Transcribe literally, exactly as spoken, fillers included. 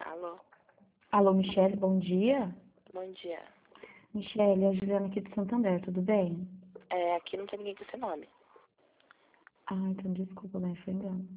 Alô, Alô, Michele, bom dia. bom dia. Michele, é a Juliana aqui de Santander, tudo bem? É, aqui não tem ninguém com esse nome. Ah, então desculpa, mas foi engano.